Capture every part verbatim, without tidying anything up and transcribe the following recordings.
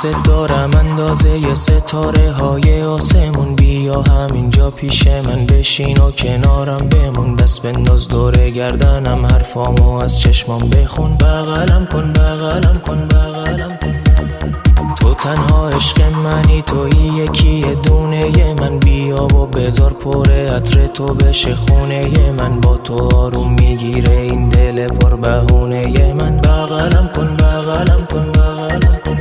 دوست دارم اندازه ی ستاره های آسمون، بیا همینجا پیش من بشین و کنارم بمون، دست بنداز دور گردنم حرفامو از چشمام بخون، بغلم کن بغلم کن بغلم کن. تو تنها عشق منی، تویی یکی دونه من، بیا و بذار پر عطر تو بشه خونه من، با تو آروم میگیره این دل پر بهونه من، بغلم کن بغلم کن بغلم کن.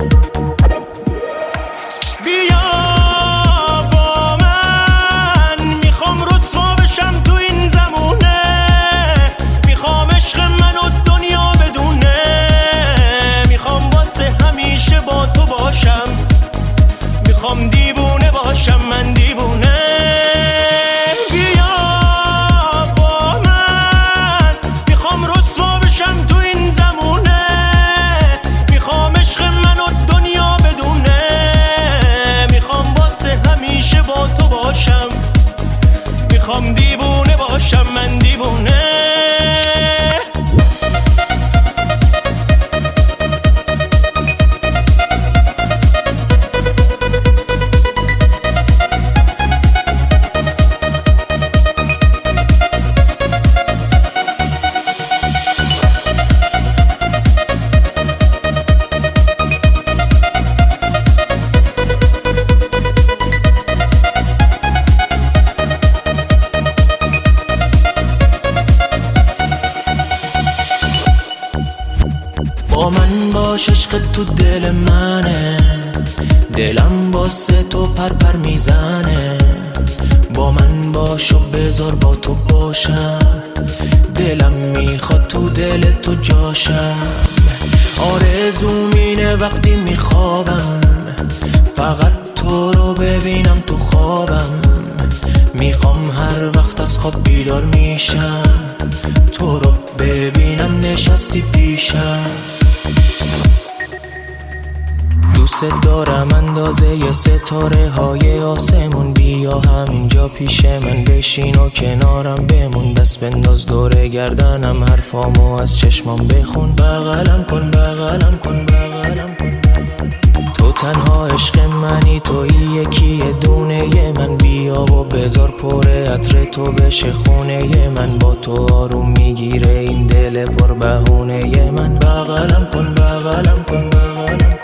بیا با من، میخوام رسوا بشم تو این زمونه، میخوام عشق من و دنیا بدونه، میخوام واسه همیشه با تو باشم، میخوام دیوونه باشم من دیوونه. بیا با من، میخوام رسوا بشم تو این زمونه، میخوام عشق من و دنیا بدونه، میخوام واسه همیشه با تو باشم، میخوام دیوونه باشم من دیوونه. با من باش، عشق تو دل منه، دلم واسه تو پر پر میزنه، با من باش و بذار با تو باشم، دلم میخواد تو دل تو جاشم، آرزوم اینه وقتی میخوابم فقط تو رو ببینم تو خوابم، میخوام هر وقت از خواب بیدار میشم تو رو ببینم نشستی پیشم. دوست دارم اندازه ی ستاره های آسمون، بیا همینجا پیش من بشین و کنارم بمون، دست بنداز دور گردنم حرفامو از چشمام بخون، بغلم کن بغلم کن بغلم کن. تو تنها عشق منی، تویی یکی دونه من، بیا و بذار پر عطر تو بشه خونه من، با تو آروم میگیره این دل پر بهونه من، بغلم کن بغلم کن بغلم.